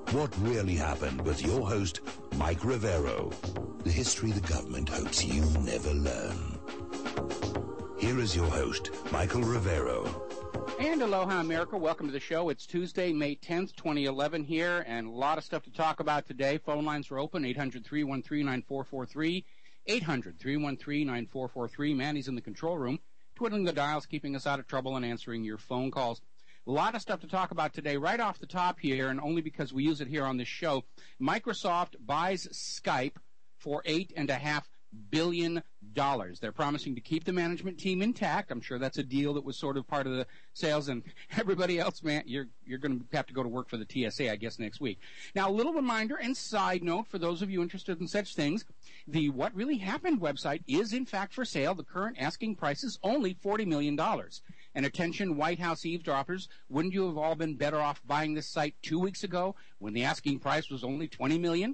What really happened with your host, Mike Rivero. The history the government hopes you never learn. Here is your host, Michael Rivero. And aloha, America. Welcome to the show. It's Tuesday, May 10th, 2011 here, and a lot of stuff to talk about today. Phone lines are open, 800-313-9443, 800-313-9443. Manny's in the control room, twiddling the dials, keeping us out of trouble, and answering your phone calls. A lot of stuff to talk about today. Right off the top here, and only because we use it here on this show, Microsoft buys Skype for $8.5 billion. They're promising to keep the management team intact. I'm sure that's a deal that was sort of part of the sales, and everybody else, man, you're going to have to go to work for the TSA, I guess, next week. Now, a little reminder and side note for those of you interested in such things, the What Really Happened website is, in fact, for sale. The current asking price is only $40 million. And attention, White House eavesdroppers, wouldn't you have all been better off buying this site 2 weeks ago when the asking price was only $20 million?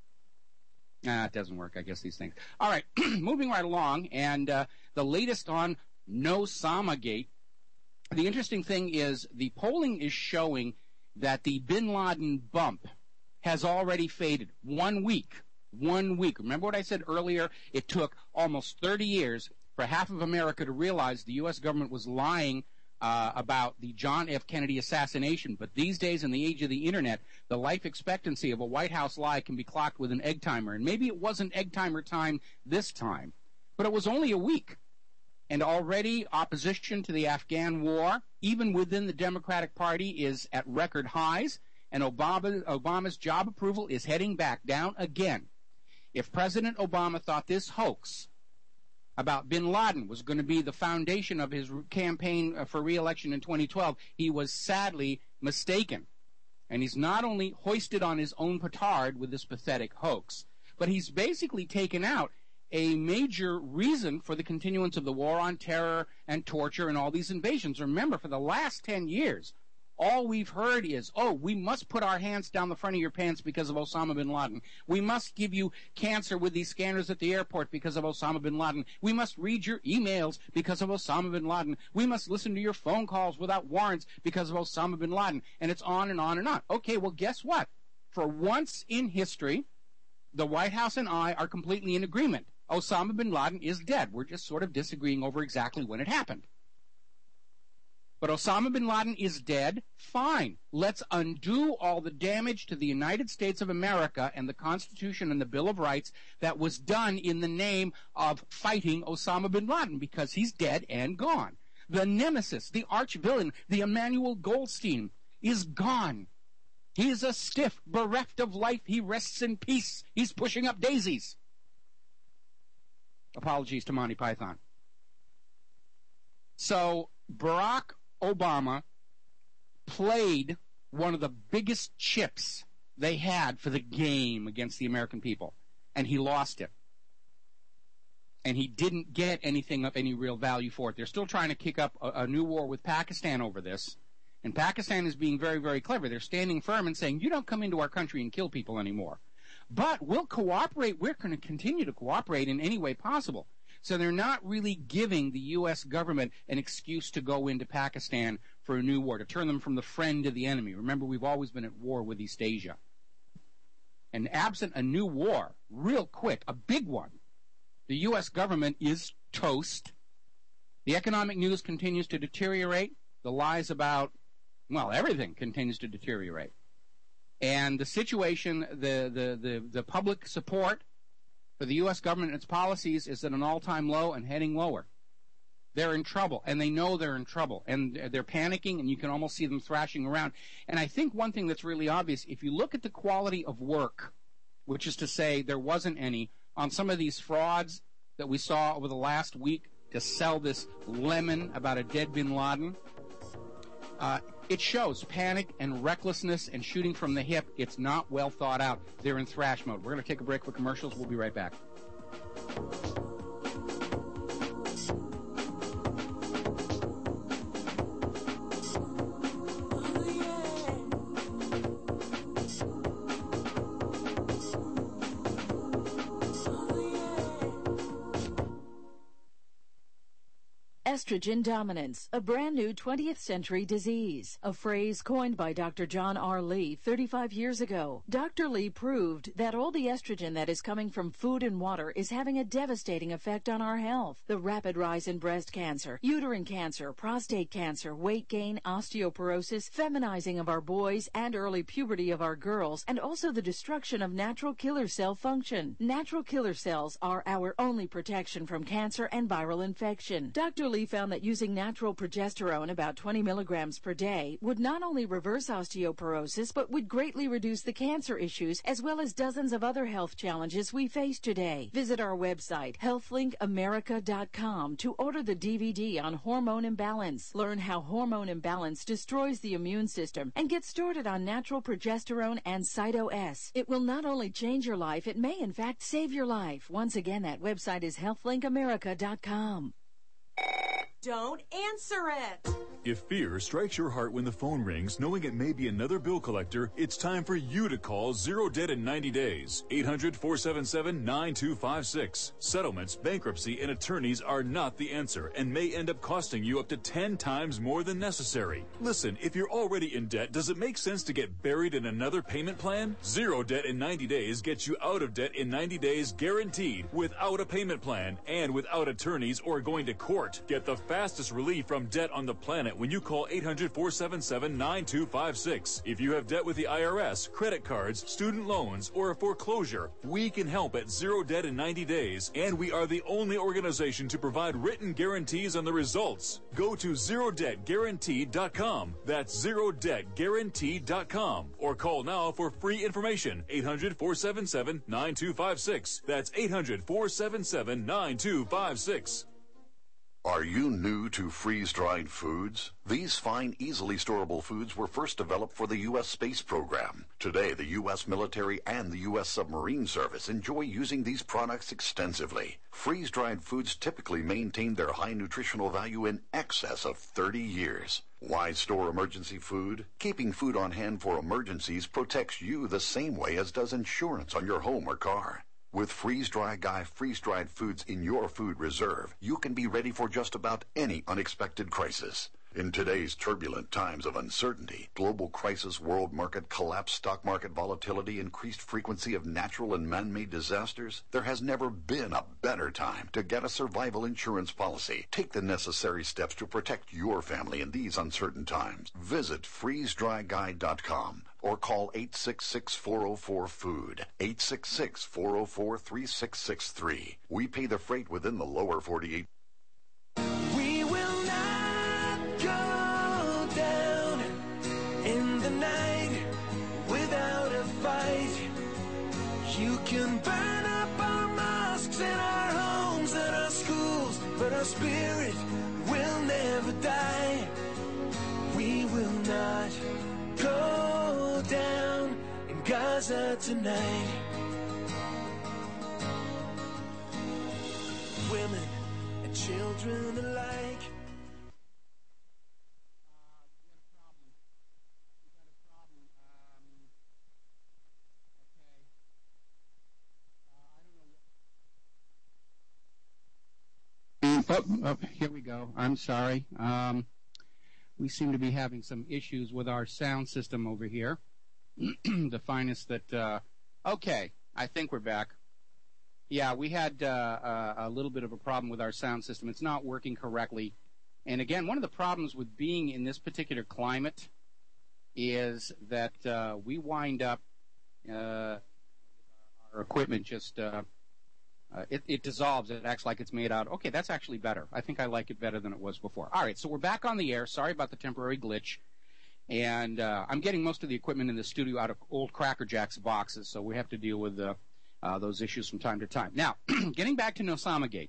It doesn't work, I guess, these things. All right, moving right along, and the latest on Nosamagate. The interesting thing is the polling is showing that the bin Laden bump has already faded. 1 week. 1 week. Remember what I said earlier? It took almost 30 years for half of America to realize the U.S. government was lying about the John F. Kennedy assassination. But these days, in the age of the Internet, the life expectancy of a White House lie can be clocked with an egg timer. And maybe it wasn't egg timer time this time, but it was only a week. And already opposition to the Afghan war, even within the Democratic Party, is at record highs, and Obama's job approval is heading back down again. If President Obama thought this hoax about bin Laden was going to be the foundation of his campaign for re-election in 2012, he was sadly mistaken. And he's not only hoisted on his own petard with this pathetic hoax, but he's basically taken out a major reason for the continuance of the war on terror and torture and all these invasions. Remember, for the last 10 years, all we've heard is, oh, we must put our hands down the front of your pants because of Osama bin Laden. We must give you cancer with these scanners at the airport because of Osama bin Laden. We must read your emails because of Osama bin Laden. We must listen to your phone calls without warrants because of Osama bin Laden. And it's on and on and on. Okay, well, guess what? For once in history, the White House and I are completely in agreement. Osama bin Laden is dead. We're just sort of disagreeing over exactly when it happened. But Osama bin Laden is dead. Fine. Let's undo all the damage to the United States of America and the Constitution and the Bill of Rights that was done in the name of fighting Osama bin Laden, because he's dead and gone. The nemesis, the arch-villain, the Emmanuel Goldstein, is gone. He is a stiff, bereft of life. He rests in peace. He's pushing up daisies. Apologies to Monty Python. So, Barack Obama played one of the biggest chips they had for the game against the American people, and he lost it. And he didn't get anything of any real value for it. They're still trying to kick up a new war with Pakistan over this, and Pakistan is being very, very clever. They're standing firm and saying, you don't come into our country and kill people anymore. But we'll cooperate. We're going to continue to cooperate in any way possible. So they're not really giving the U.S. government an excuse to go into Pakistan for a new war, to turn them from the friend to the enemy. Remember, we've always been at war with East Asia. And absent a new war, real quick, a big one, the U.S. government is toast. The economic news continues to deteriorate. The lies about, well, everything continues to deteriorate. And the situation, the public support for the U.S. government and its policies is at an all-time low and heading lower. They're in trouble, and they know they're in trouble, and they're panicking, and you can almost see them thrashing around. And I think one thing that's really obvious, if you look at the quality of work, which is to say there wasn't any, on some of these frauds that we saw over the last week to sell this lemon about a dead bin Laden, it shows panic and recklessness and shooting from the hip. It's not well thought out. They're in thrash mode. We're going to take a break for commercials. We'll be right back. Estrogen dominance, a brand new 20th century disease, a phrase coined by Dr. John R. Lee 35 years ago. Dr. Lee proved that all the estrogen that is coming from food and water is having a devastating effect on our health. The rapid rise in breast cancer, uterine cancer, prostate cancer, weight gain, osteoporosis, feminizing of our boys, and early puberty of our girls, and also the destruction of natural killer cell function. Natural killer cells are our only protection from cancer and viral infection. Dr. Lee found that using natural progesterone, about 20 milligrams per day, would not only reverse osteoporosis, but would greatly reduce the cancer issues as well as dozens of other health challenges we face today. Visit our website, healthlinkAmerica.com, to order the DVD on hormone imbalance. Learn how hormone imbalance destroys the immune system and get started on natural progesterone and Cyto-S. It will not only change your life, it may in fact save your life. Once again, that website is healthlinkAmerica.com. Don't answer it! If fear strikes your heart when the phone rings, knowing it may be another bill collector, it's time for you to call Zero Debt in 90 days. 800-477-9256. Settlements, bankruptcy, and attorneys are not the answer and may end up costing you up to 10 times more than necessary. Listen, if you're already in debt, does it make sense to get buried in another payment plan? Zero Debt in 90 days gets you out of debt in 90 days guaranteed, without a payment plan and without attorneys or going to court. Get the fastest relief from debt on the planet when you call 800-477-9256. If you have debt with the IRS, credit cards, student loans, or a foreclosure, we can help at Zero Debt in 90 days, and we are the only organization to provide written guarantees on the results. Go to ZeroDebtGuaranteed.com. That's ZeroDebtGuaranteed.com. Or call now for free information. 800-477-9256. That's 800-477-9256. Are you new to freeze-dried foods? These fine, easily storable foods were first developed for the U.S. space program. Today, the U.S. military and the U.S. submarine service enjoy using these products extensively. Freeze-dried foods typically maintain their high nutritional value in excess of 30 years. Why store emergency food? Keeping food on hand for emergencies protects you the same way as does insurance on your home or car. With Freeze-Dry Guy freeze-dried foods in your food reserve, you can be ready for just about any unexpected crisis. In today's turbulent times of uncertainty, global crisis, world market collapse, stock market volatility, increased frequency of natural and man-made disasters, there has never been a better time to get a survival insurance policy. Take the necessary steps to protect your family in these uncertain times. Visit freezedryguy.com or call 866-404-FOOD, 866-404-3663. We pay the freight within the lower 48. We will not go down in the night without a fight. You can burn up our mosques and our homes and our schools, but our spirit will never die. We will not go down in Gaza tonight. Women and children alike. Oh, here we go. I'm sorry. We seem to be having some issues with our sound system over here. The finest that... okay, I think we're back. Yeah, we had a little bit of a problem with our sound system. It's not working correctly. And again, one of the problems with being in this particular climate is that we wind up... our equipment just... It dissolves. It acts like it's made out. Okay, that's actually better. I think I like it better than it was before. All right, so we're back on the air. Sorry about the temporary glitch. And I'm getting most of the equipment in the studio out of old Cracker Jacks boxes, so we have to deal with those issues from time to time. Now, getting back to Osama Gate.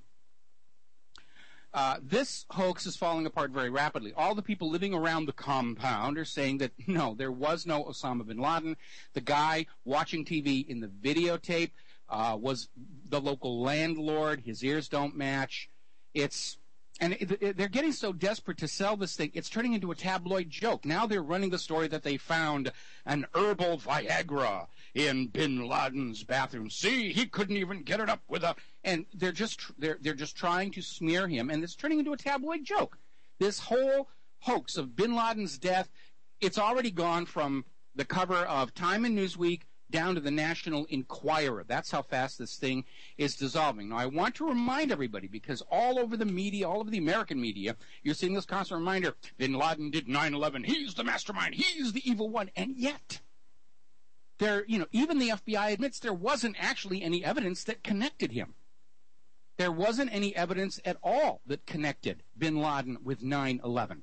This hoax is falling apart very rapidly. All the people living around the compound are saying that, no, there was no Osama bin Laden. The guy watching TV in the videotape was the local landlord. His ears don't match. It's And they're getting so desperate to sell this thing, it's turning into a tabloid joke. Now they're running the story that they found an herbal Viagra in bin Laden's bathroom. See, he couldn't even get it up with a... And they're just trying to smear him, and it's turning into a tabloid joke. This whole hoax of bin Laden's death, it's already gone from the cover of Time and Newsweek down to the National Enquirer. That's how fast this thing is dissolving. Now, I want to remind everybody, because all over the media, all over the American media, you're seeing this constant reminder, bin Laden did 9/11, he's the mastermind, he's the evil one, and yet, even the FBI admits there wasn't actually any evidence that connected him. There wasn't any evidence at all that connected bin Laden with 9/11.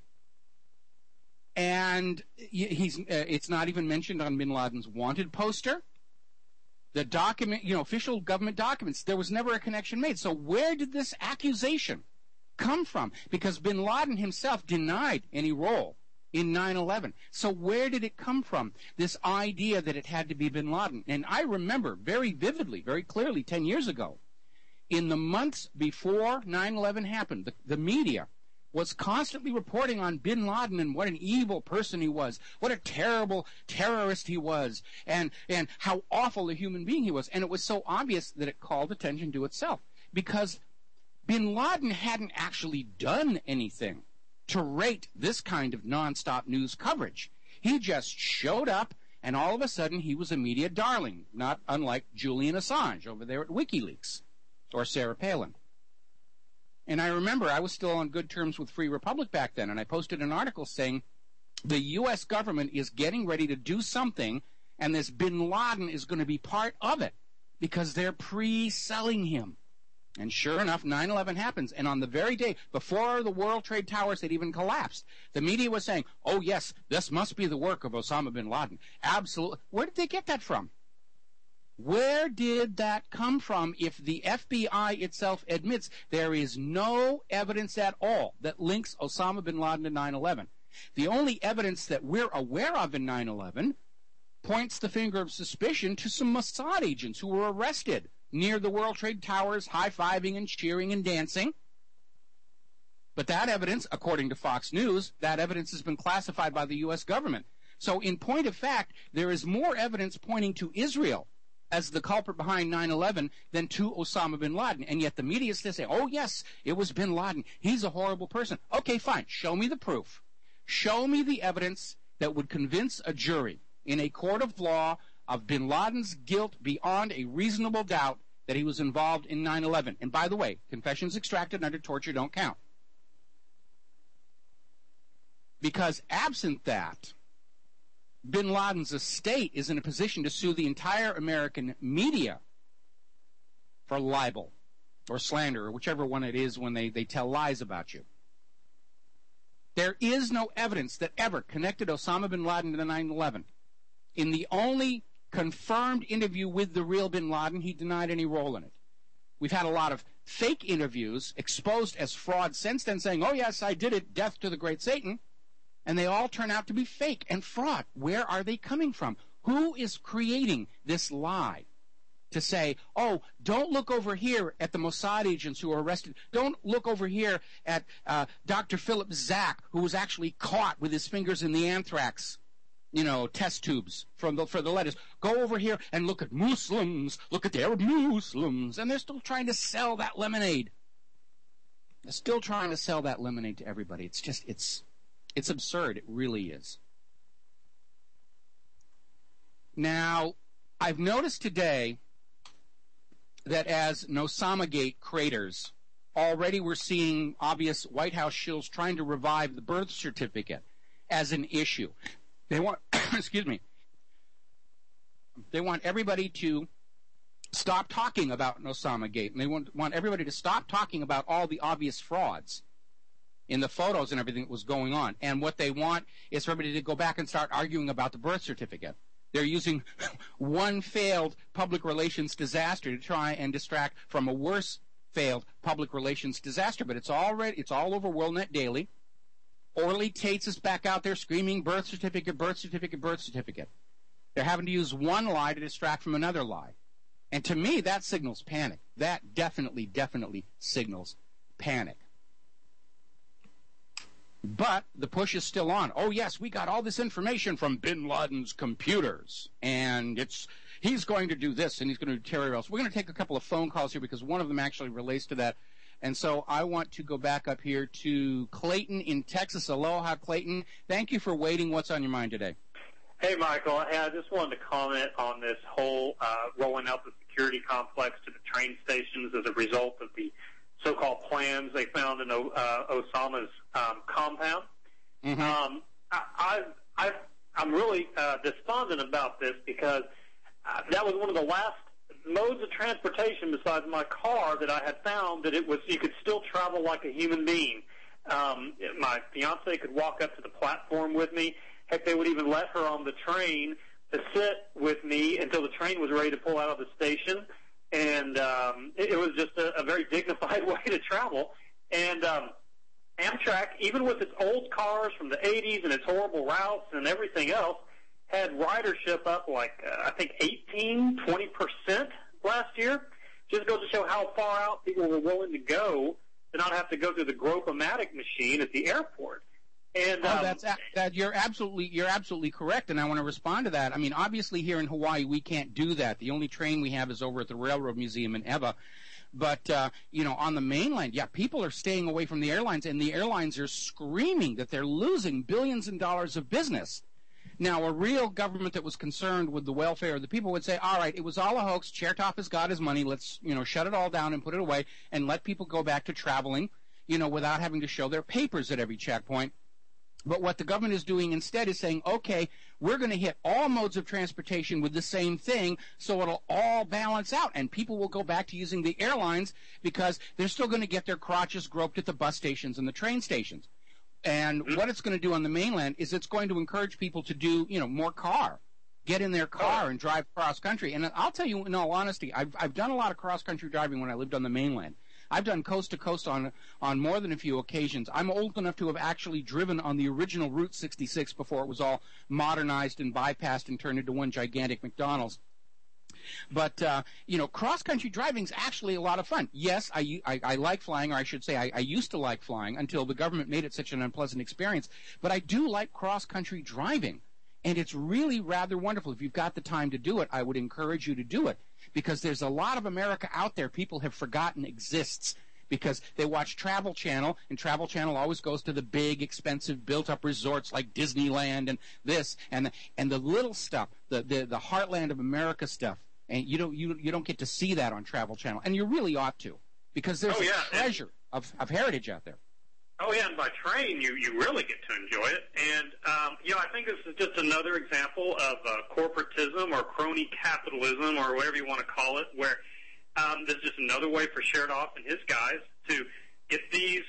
And it's not even mentioned on bin Laden's wanted poster. The document, official government documents, there was never a connection made. So where did this accusation come from? Because bin Laden himself denied any role in 9/11. So where did it come from, this idea that it had to be bin Laden? And I remember very vividly, very clearly, 10 years ago, in the months before 9/11 happened, the media was constantly reporting on bin Laden and what an evil person he was, what a terrible terrorist he was, and how awful a human being he was. And it was so obvious that it called attention to itself, because bin Laden hadn't actually done anything to rate this kind of nonstop news coverage. He just showed up, and all of a sudden he was a media darling, not unlike Julian Assange over there at WikiLeaks, or Sarah Palin. And I remember I was still on good terms with Free Republic back then, and I posted an article saying the U.S. government is getting ready to do something, and this bin Laden is going to be part of it because they're pre-selling him. And sure enough, 9/11 happens, and on the very day before the World Trade Towers had even collapsed, the media was saying, oh, yes, this must be the work of Osama bin Laden. Absolutely. Where did they get that from? Where did that come from if the FBI itself admits there is no evidence at all that links Osama bin Laden to 9/11? The only evidence that we're aware of in 9/11 points the finger of suspicion to some Mossad agents who were arrested near the World Trade Towers, high-fiving and cheering and dancing. But that evidence, according to Fox News, that evidence has been classified by the U.S. government. So in point of fact, there is more evidence pointing to Israel as the culprit behind 9/11 than to Osama bin Laden. And yet the media still say, oh, yes, it was bin Laden. He's a horrible person. Okay, fine. Show me the proof. Show me the evidence that would convince a jury in a court of law of bin Laden's guilt beyond a reasonable doubt that he was involved in 9/11. And by the way, confessions extracted under torture don't count. Because absent that, bin Laden's estate is in a position to sue the entire American media for libel or slander, or whichever one it is when they tell lies about you. There is no evidence that ever connected Osama bin Laden to 9/11. In the only confirmed interview with the real bin Laden, he denied any role in it. We've had a lot of fake interviews exposed as fraud since then, saying, oh, yes, I did it, death to the great Satan. And they all turn out to be fake and fraud. Where are they coming from? Who is creating this lie to say, oh, don't look over here at the Mossad agents who were arrested. Don't look over here at Dr. Philip Zack, who was actually caught with his fingers in the anthrax, test tubes for the letters. Go over here and look at Muslims. Look at the Arab Muslims. And they're still trying to sell that lemonade. They're still trying to sell that lemonade to everybody. It's just, it's absurd. It really is. Now, I've noticed today that as Nosamagate craters, already we're seeing obvious White House shills trying to revive the birth certificate as an issue. They want, they want everybody to stop talking about Nosamagate, and they want everybody to stop talking about all the obvious frauds in the photos and everything that was going on. And what they want is for everybody to go back and start arguing about the birth certificate. They're using one failed public relations disaster to try and distract from a worse failed public relations disaster. But it's all over WorldNet Daily. Orly Tates is back out there screaming birth certificate, birth certificate, birth certificate. They're having to use one lie to distract from another lie. And to me, that signals panic. That definitely signals panic. But the push is still on. Oh, yes, we got all this information from bin Laden's computers, and he's going to do this, and he's going to do terror else. We're going to take a couple of phone calls here because one of them actually relates to that. And so I want to go back up here to Clayton in Texas. Aloha, Clayton. Thank you for waiting. What's on your mind today? Hey, Michael. Hey, I just wanted to comment on this whole rolling out the security complex to the train stations as a result of the so-called plans they found in Osama's compound. Mm-hmm. I'm really despondent about this because that was one of the last modes of transportation besides my car that I had found that you could still travel like a human being. My fiance could walk up to the platform with me. Heck, they would even let her on the train to sit with me until the train was ready to pull out of the station. And it was just a very dignified way to travel. And Amtrak, even with its old cars from the 80s and its horrible routes and everything else, had ridership up like, I think, 18-20% last year. Just goes to show how far out people were willing to go to not have to go through the Gropomatic machine at the airport. And you're absolutely correct, and I want to respond to that. I mean, obviously here in Hawaii we can't do that. The only train we have is over at the Railroad Museum in Ewa. But on the mainland, people are staying away from the airlines, and the airlines are screaming that they're losing billions in dollars of business. Now, a real government that was concerned with the welfare of the people would say, all right, it was all a hoax. Chertoff has got his money. Let's, shut it all down and put it away and let people go back to traveling, without having to show their papers at every checkpoint. But what the government is doing instead is saying, okay, we're going to hit all modes of transportation with the same thing, so it'll all balance out, and people will go back to using the airlines because they're still going to get their crotches groped at the bus stations and the train stations. And what it's going to do on the mainland is it's going to encourage people to do, more get in their car and drive cross country. And I'll tell you, in all honesty, I've done a lot of cross country driving when I lived on the mainland. I've done coast to coast on more than a few occasions. I'm old enough to have actually driven on the original Route 66 before it was all modernized and bypassed and turned into one gigantic McDonald's. But, cross-country driving is actually a lot of fun. Yes, I like flying, or I should say I used to like flying until the government made it such an unpleasant experience. But I do like cross-country driving, and it's really rather wonderful. If you've got the time to do it, I would encourage you to do it, because there's a lot of America out there people have forgotten exists because they watch Travel Channel, and Travel Channel always goes to the big, expensive, built-up resorts like Disneyland and this, and the little stuff, the heartland of America stuff. And you don't get to see that on Travel Channel, and you really ought to, because there's a treasure of heritage out there. Oh yeah, and by train you really get to enjoy it. And I think this is just another example of corporatism or crony capitalism or whatever you want to call it, where there's just another way for Chertoff and his guys to get these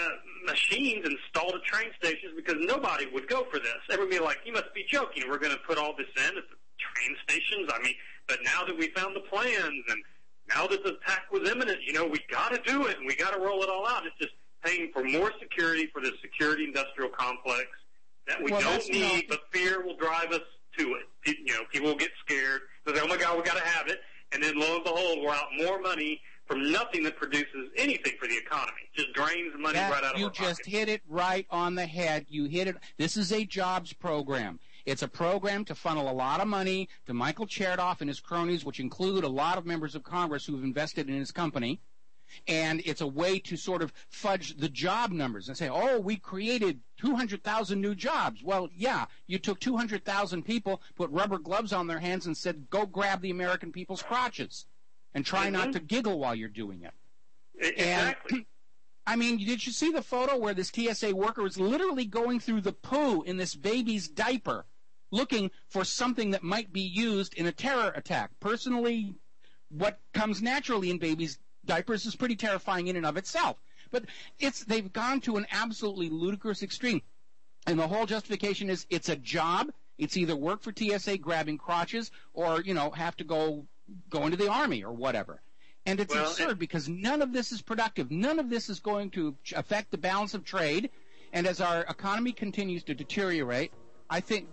machines installed at train stations, because nobody would go for this. Everybody would be like, you must be joking. We're going to put all this in at the train stations? I mean, but now that we found the plans and now that the attack was imminent, we got to do it and we got to roll it all out. It's just paying for more security for the security industrial complex that we don't need, but fear will drive us to it. People will get scared. They'll say, oh my God, we got to have it. And then lo and behold, we're out more money from nothing that produces anything for the economy. Just drains money right out of our pocket. You just hit it right on the head. You hit it. This is a jobs program. It's a program to funnel a lot of money to Michael Chertoff and his cronies, which include a lot of members of Congress who have invested in his company. And it's a way to sort of fudge the job numbers and say, oh, we created 200,000 new jobs. Well, yeah, you took 200,000 people, put rubber gloves on their hands and said, go grab the American people's crotches and try not to giggle while you're doing it. Exactly. And, I mean, did you see the photo where this TSA worker was literally going through the poo in this baby's diaper looking for something that might be used in a terror attack? Personally, what comes naturally in babies' diapers is pretty terrifying in and of itself. But they've gone to an absolutely ludicrous extreme. And the whole justification is it's a job. It's either work for TSA grabbing crotches or, have to go into the Army or whatever. And it's absurd because none of this is productive. None of this is going to affect the balance of trade. And as our economy continues to deteriorate, I think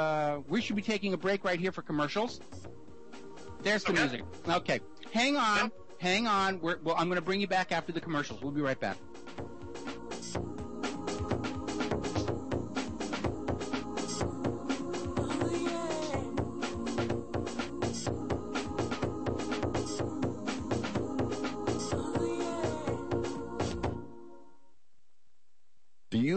we should be taking a break right here for commercials. There's the music. Okay. Hang on. Yep. Hang on. I'm going to bring you back after the commercials. We'll be right back.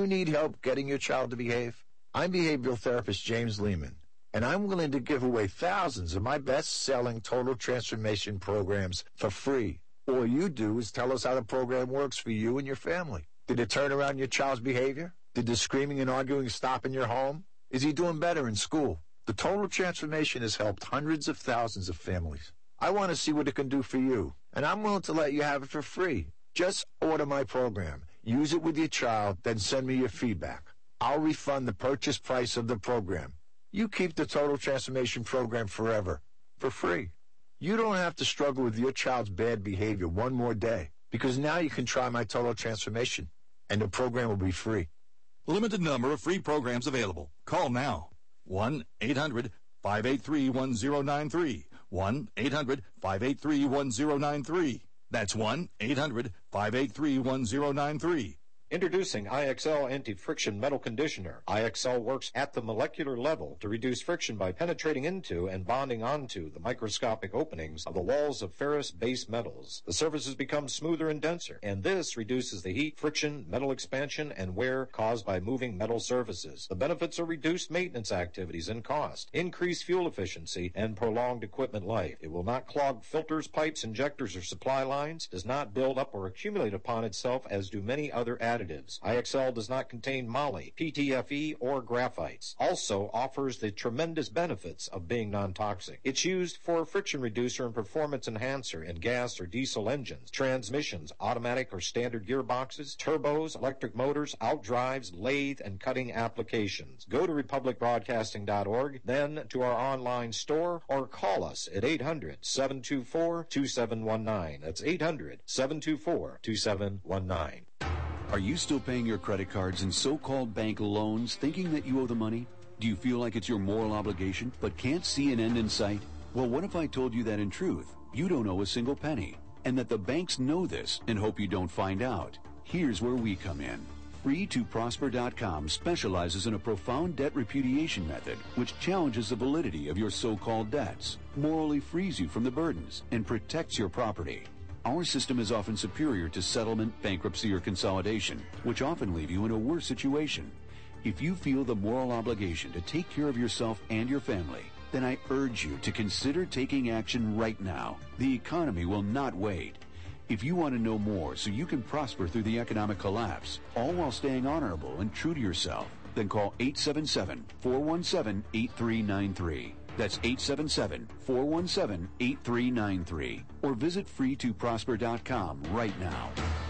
you need help getting your child to behave? I'm behavioral therapist James Lehman, and I'm willing to give away thousands of my best-selling total transformation programs for free. All you do is tell us how the program works for you and your family. Did it turn around your child's behavior? Did the screaming and arguing stop in your home? Is he doing better in school? The total transformation has helped hundreds of thousands of families. I want to see what it can do for you, and I'm willing to let you have it for free. Just order my program, use it with your child, then send me your feedback. I'll refund the purchase price of the program. You keep the Total Transformation Program forever, for free. You don't have to struggle with your child's bad behavior one more day, because now you can try my Total Transformation, and the program will be free. Limited number of free programs available. Call now. 1-800-583-1093. 1-800-583-1093. That's 1-800-583-1093. Introducing IXL Anti-Friction Metal Conditioner. IXL works at the molecular level to reduce friction by penetrating into and bonding onto the microscopic openings of the walls of ferrous base metals. The surfaces become smoother and denser, and this reduces the heat, friction, metal expansion, and wear caused by moving metal surfaces. The benefits are reduced maintenance activities and cost, increased fuel efficiency, and prolonged equipment life. It will not clog filters, pipes, injectors, or supply lines, does not build up or accumulate upon itself as do many other additives. IXL does not contain moly, PTFE, or graphites. Also offers the tremendous benefits of being non-toxic. It's used for a friction reducer and performance enhancer in gas or diesel engines, transmissions, automatic or standard gearboxes, turbos, electric motors, outdrives, lathe, and cutting applications. Go to republicbroadcasting.org, then to our online store, or call us at 800-724-2719. That's 800-724-2719. Are you still paying your credit cards and so-called bank loans thinking that you owe the money? Do you feel like it's your moral obligation but can't see an end in sight? Well, what if I told you that in truth, you don't owe a single penny, and that the banks know this and hope you don't find out? Here's where we come in. Free2Prosper.com specializes in a profound debt repudiation method which challenges the validity of your so-called debts, morally frees you from the burdens, and protects your property. Our system is often superior to settlement, bankruptcy, or consolidation, which often leave you in a worse situation. If you feel the moral obligation to take care of yourself and your family, then I urge you to consider taking action right now. The economy will not wait. If you want to know more so you can prosper through the economic collapse, all while staying honorable and true to yourself, then call 877-417-8393. That's 877-417-8393. Or visit free2prosper.com right now.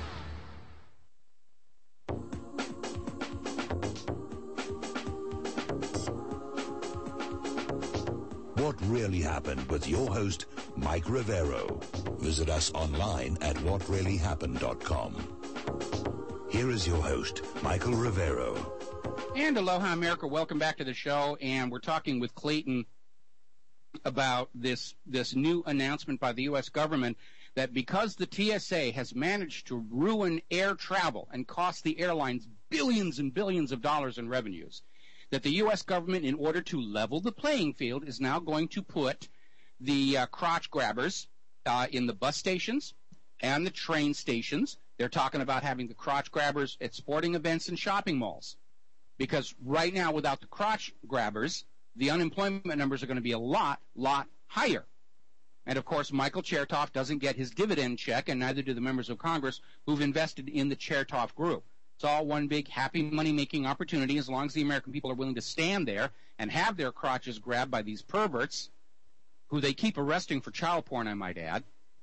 What Really Happened with your host, Mike Rivero. Visit us online at whatreallyhappened.com. Here is your host, Michael Rivero. And aloha, America. Welcome back to the show. And we're talking with Clayton about this new announcement by the U.S. government that because the TSA has managed to ruin air travel and cost the airlines billions and billions of dollars in revenues, that the U.S. government, in order to level the playing field, is now going to put the crotch grabbers in the bus stations and the train stations. They're talking about having the crotch grabbers at sporting events and shopping malls. Because right now, without the crotch grabbers, the unemployment numbers are going to be a lot higher. And, of course, Michael Chertoff doesn't get his dividend check, and neither do the members of Congress who've invested in the Chertoff Group. It's all one big happy money-making opportunity as long as the American people are willing to stand there and have their crotches grabbed by these perverts, who they keep arresting for child porn, I might add.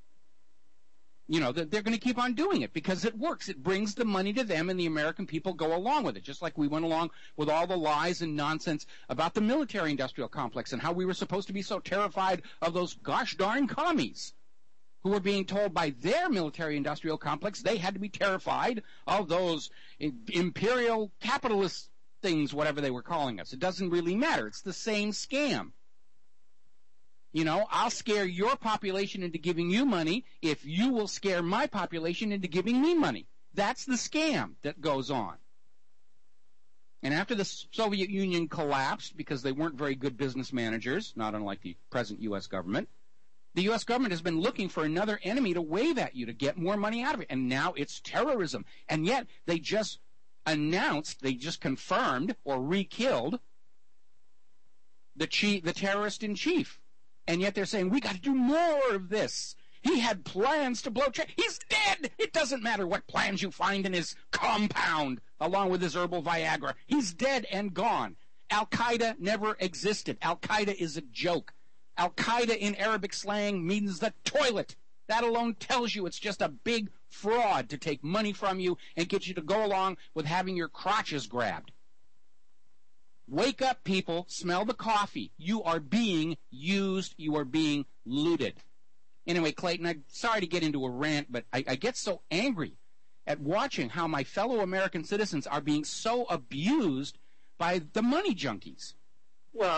You know, they're going to keep on doing it because it works. It brings the money to them, and the American people go along with it, just like we went along with all the lies and nonsense about the military-industrial complex and how we were supposed to be so terrified of those gosh darn commies who were being told by their military-industrial complex they had to be terrified of those imperial capitalist things, whatever they were calling us. It doesn't really matter. It's the same scam. You know, I'll scare your population into giving you money if you will scare my population into giving me money. That's the scam that goes on. And after the Soviet Union collapsed because they weren't very good business managers, not unlike the present U.S. government, the U.S. government has been looking for another enemy to wave at you to get more money out of it. And now it's terrorism. And yet they just announced, they just confirmed or re-killed the terrorist in chief. And yet they're saying, we got to do more of this. He had plans to blow He's dead! It doesn't matter what plans you find in his compound, along with his herbal Viagra. He's dead and gone. Al-Qaeda never existed. Al-Qaeda is a joke. Al-Qaeda in Arabic slang means the toilet. That alone tells you it's just a big fraud to take money from you and get you to go along with having your crotches grabbed. Wake up, people. Smell the coffee. You are being used. You are being looted. Anyway, Clayton, I'm sorry to get into a rant, but I get so angry at watching how my fellow American citizens are being so abused by the money junkies. Well,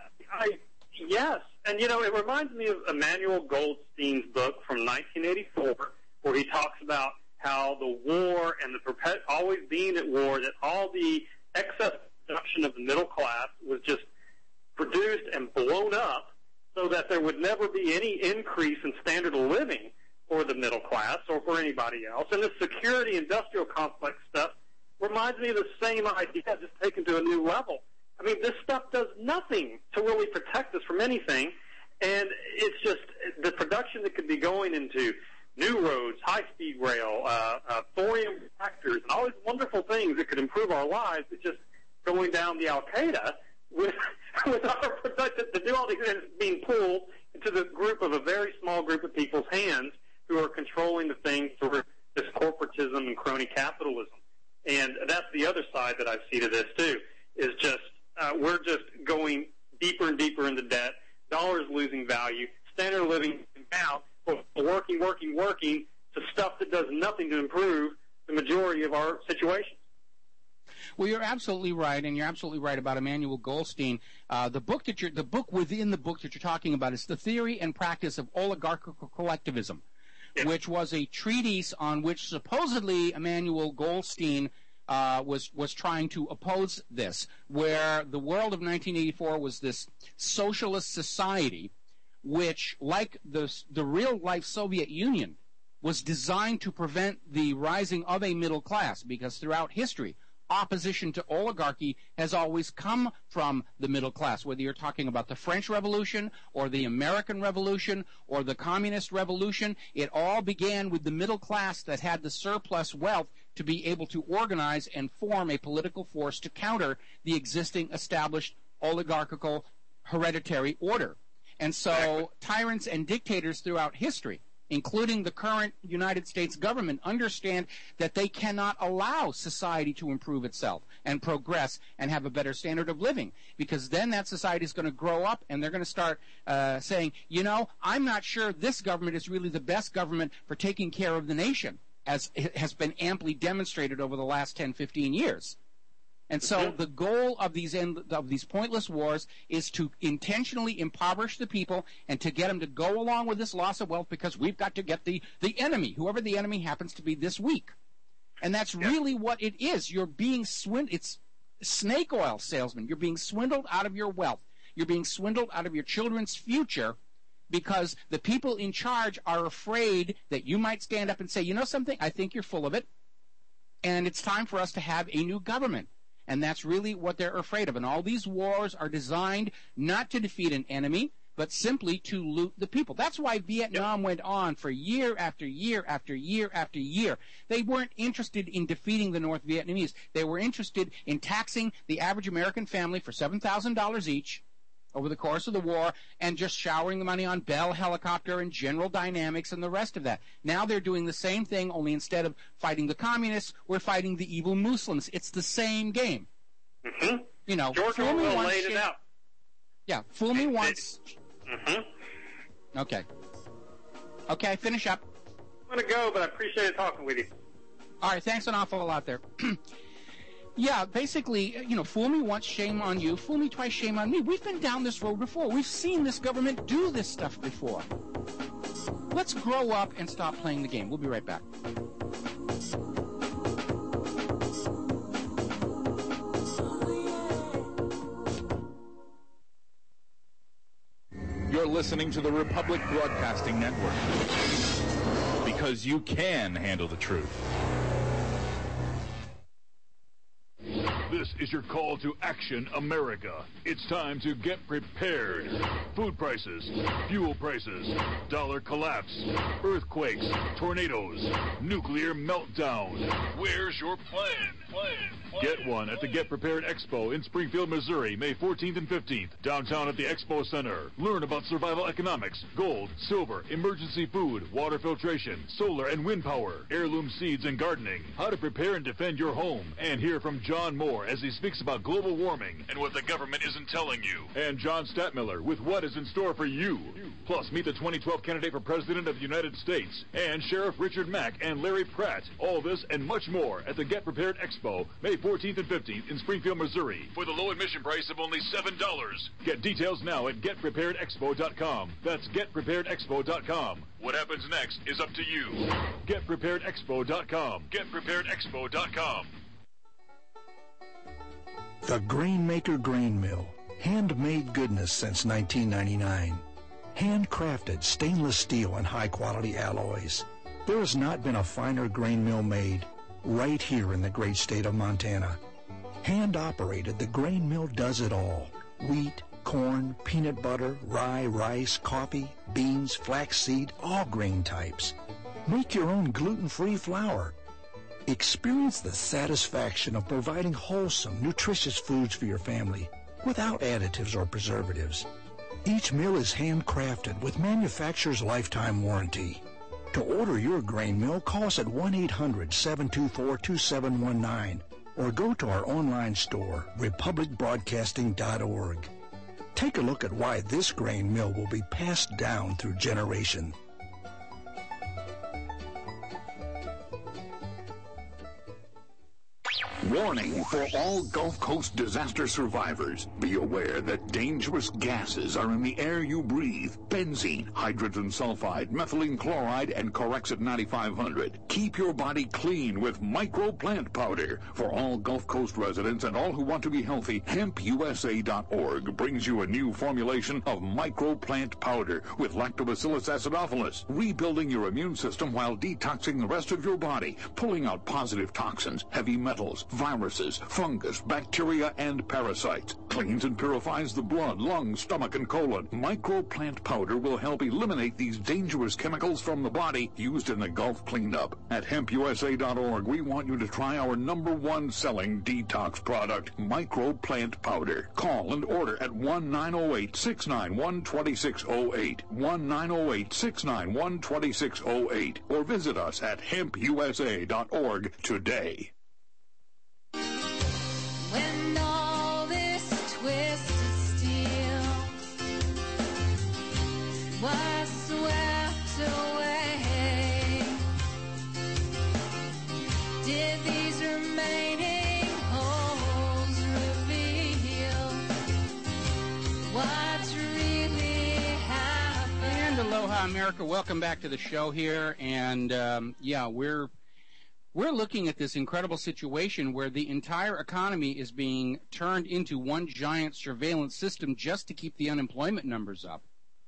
yes. And, you know, it reminds me of Emmanuel Goldstein's book from 1984, where he talks about how the war and the always being at war, that all the excess production of the middle class was just produced and blown up so that there would never be any increase in standard of living for the middle class or for anybody else. And the security industrial complex stuff reminds me of the same idea, just taken to a new level. I mean, this stuff does nothing to really protect us from anything, and it's just the production that could be going into new roads, high-speed rail, thorium reactors, and all these wonderful things that could improve our lives. It's just going down the Al-Qaeda with our production to do all these things being pulled into the group of a very small group of people's hands who are controlling the things through this corporatism and crony capitalism. And that's the other side that I see to this, too, is just we're just going deeper and deeper into debt, dollars losing value, standard of living down, working to stuff that does nothing to improve the majority of our situations. Well, you're absolutely right, and you're absolutely right about Emmanuel Goldstein. The book within the book that you're talking about is The Theory and Practice of Oligarchical Collectivism, which was a treatise on which supposedly Emmanuel Goldstein was trying to oppose this, where the world of 1984 was this socialist society, which, like the real-life Soviet Union, was designed to prevent the rising of a middle class, because throughout history, opposition to oligarchy has always come from the middle class, whether you're talking about the French Revolution or the American Revolution or the Communist Revolution. It all began with the middle class that had the surplus wealth to be able to organize and form a political force to counter the existing established oligarchical hereditary order. And so tyrants and dictators throughout history, including the current United States government, understand that they cannot allow society to improve itself and progress and have a better standard of living, because then that society is going to grow up and they're going to start saying, you know, I'm not sure this government is really the best government for taking care of the nation, as has been amply demonstrated over the last 10, 15 years. And so the goal of these pointless wars is to intentionally impoverish the people and to get them to go along with this loss of wealth, because we've got to get the enemy, whoever the enemy happens to be this week. And that's really what it is. You're being swindled. It's snake oil salesman. You're being swindled out of your wealth. You're being swindled out of your children's future, because the people in charge are afraid that you might stand up and say, you know something, I think you're full of it, and it's time for us to have a new government. And that's really what they're afraid of. And all these wars are designed not to defeat an enemy, but simply to loot the people. That's why Vietnam went on for year after year after year after year. They weren't interested in defeating the North Vietnamese. They were interested in taxing the average American family for $7,000 each over the course of the war, and just showering the money on Bell Helicopter and General Dynamics and the rest of that. Now they're doing the same thing, only instead of fighting the communists, we're fighting the evil Muslims. It's the same game. Mm-hmm. You know, George Orwell laid it out. Yeah, fool me once. Mm-hmm. Okay, finish up. I'm going to go, but I appreciate talking with you. All right, thanks an awful lot there. Yeah, basically, you know, fool me once, shame on you. Fool me twice, shame on me. We've been down this road before. We've seen this government do this stuff before. Let's grow up and stop playing the game. We'll be right back. You're listening to the Republic Broadcasting Network, because you can handle the truth. is your call to action, America. It's time to get prepared. Food prices, fuel prices, dollar collapse, earthquakes, tornadoes, nuclear meltdown. Where's your plan? Get one at the Get Prepared Expo in Springfield, Missouri, May 14th and 15th, downtown at the Expo Center. Learn about survival economics, gold, silver, emergency food, water filtration, solar and wind power, heirloom seeds and gardening, how to prepare and defend your home, and hear from John Moore as he speaks about global warming and what the government isn't telling you. And John Statmiller with what is in store for you. Plus, meet the 2012 candidate for President of the United States and Sheriff Richard Mack and Larry Pratt. All this and much more at the Get Prepared Expo, May 14th and 15th in Springfield, Missouri, for the low admission price of only $7. Get details now at GetPreparedExpo.com. That's GetPreparedExpo.com. What happens next is up to you. GetPreparedExpo.com. GetPreparedExpo.com. The Grainmaker Grain Mill. Handmade goodness since 1999. Handcrafted stainless steel and high-quality alloys. There has not been a finer grain mill made right here in the great state of Montana. Hand-operated, the grain mill does it all. Wheat, corn, peanut butter, rye, rice, coffee, beans, flaxseed, all grain types. Make your own gluten-free flour. Experience the satisfaction of providing wholesome, nutritious foods for your family without additives or preservatives. Each mill is handcrafted with manufacturer's lifetime warranty. To order your grain mill, call us at 1-800-724-2719 or go to our online store, republicbroadcasting.org. Take a look at why this grain mill will be passed down through generation. Warning for all Gulf Coast disaster survivors. Be aware that dangerous gases are in the air you breathe. Benzene, hydrogen sulfide, methylene chloride, and Corexit 9500. Keep your body clean with Micro Plant Powder. For all Gulf Coast residents and all who want to be healthy, HempUSA.org brings you a new formulation of Micro Plant Powder with Lactobacillus acidophilus, rebuilding your immune system while detoxing the rest of your body, pulling out positive toxins, heavy metals, viruses, fungus, bacteria, and parasites. Cleans and purifies the blood, lungs, stomach, and colon. Micro Plant Powder will help eliminate these dangerous chemicals from the body used in the Gulf cleanup. At HempUSA.org, we want you to try our #1 selling detox product, Micro Plant Powder. Call and order at 1-908-691-2608, 1-908-691-2608, or visit us at HempUSA.org today. When all this twisted steel was swept away, did these remaining holes reveal what's really happened? And aloha, America. Welcome back to the show here. And, we're looking at this incredible situation where the entire economy is being turned into one giant surveillance system just to keep the unemployment numbers up.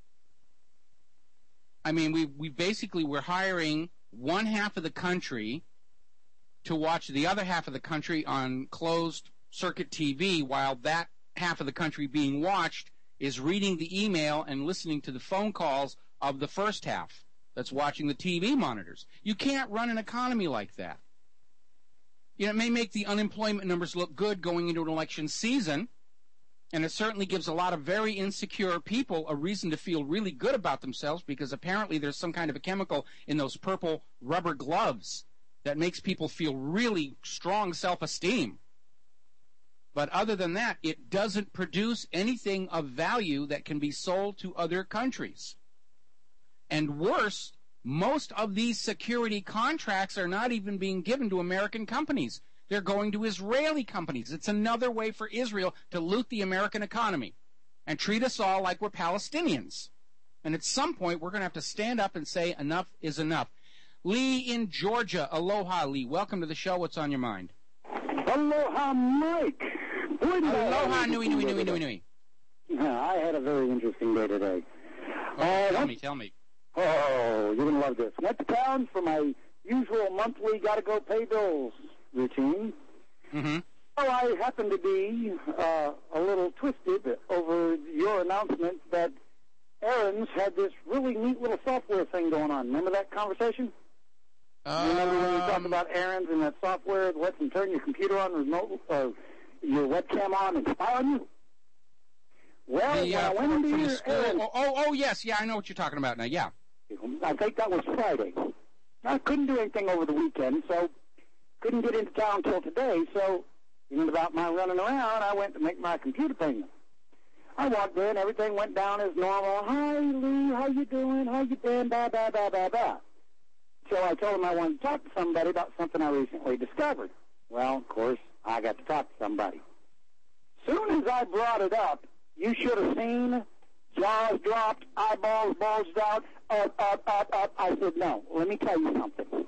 I mean, we're hiring one half of the country to watch the other half of the country on closed circuit TV, while that half of the country being watched is reading the email and listening to the phone calls of the first half that's watching the TV monitors. You can't run an economy like that. You know, it may make the unemployment numbers look good going into an election season, and it certainly gives a lot of very insecure people a reason to feel really good about themselves, because apparently there's some kind of a chemical in those purple rubber gloves that makes people feel really strong self-esteem. But other than that, it doesn't produce anything of value that can be sold to other countries. And worse, most of these security contracts are not even being given to American companies. They're going to Israeli companies. It's another way for Israel to loot the American economy and treat us all like we're Palestinians. And at some point, we're going to have to stand up and say enough is enough. Lee in Georgia. Aloha, Lee. Welcome to the show. What's on your mind? Aloha, Mike. Aloha, nui. I had a very interesting day today. Tell me. Oh, you're going to love this. Went to town for my usual monthly gotta-go pay bills routine. Mm-hmm. Well, I happen to be a little twisted over your announcement that Aaron's had this really neat little software thing going on. Remember that conversation? Remember when you talked about Aaron's and that software that lets them turn your computer on remote, your webcam on and spy on you? Well, when I went into your Aaron's... Oh, yes, yeah, I know what you're talking about now, yeah. I think that was Friday. I couldn't do anything over the weekend, so couldn't get into town till today, so about my running around, I went to make my computer payment. I walked in, everything went down as normal. Hi, Lee, how you doing? How you been? Blah, blah, blah, blah, blah. So I told him I wanted to talk to somebody about something I recently discovered. Well, of course, I got to talk to somebody. Soon as I brought it up, you should have seen jaws dropped, eyeballs bulged out, up. I said, no, let me tell you something.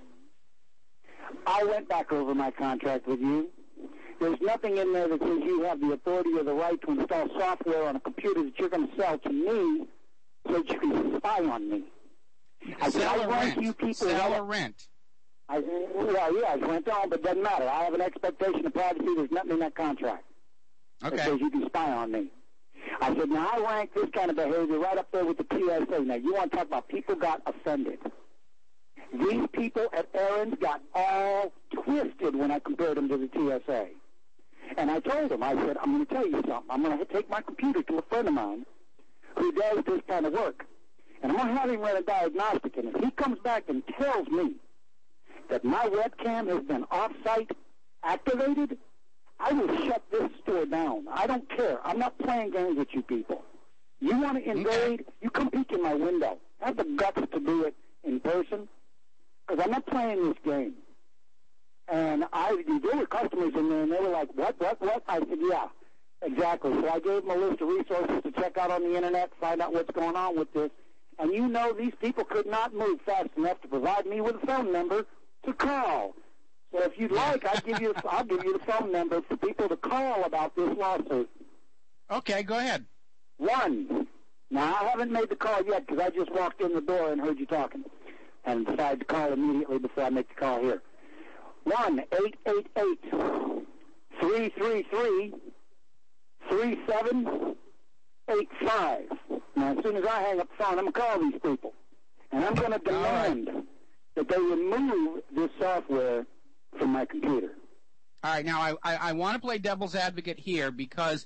I went back over my contract with you. There's nothing in there that says you have the authority or the right to install software on a computer that you're going to sell to me so that you can spy on me. Sell or rent. Well, yeah, it's rent on, but it doesn't matter. I have an expectation of privacy. There's nothing in that contract that says you can spy on me. I said, now I rank this kind of behavior right up there with the TSA. Now, you want to talk about people got offended. These people at Aaron's got all twisted when I compared them to the TSA. And I told them, I said, I'm going to tell you something. I'm going to take my computer to a friend of mine who does this kind of work. And I'm going to have him run a diagnostic. And if he comes back and tells me that my webcam has been off-site activated, I will shut this store down. I don't care. I'm not playing games with you people. You want to invade, you come peek in my window. Have the guts to do it in person, because I'm not playing this game. And there were customers in there, and they were like, what? I said, yeah, exactly. So I gave them a list of resources to check out on the Internet, find out what's going on with this. And you know these people could not move fast enough to provide me with a phone number to call. So if you'd like, I'll give you the phone number for people to call about this lawsuit. Okay, go ahead. 1. Now, I haven't made the call yet because I just walked in the door and heard you talking and decided to call immediately before I make the call here. 1-888-333-3785. Now, as soon as I hang up the phone, I'm going to call these people. And I'm going to demand that they remove this software from my computer. All right, now I want to play devil's advocate here because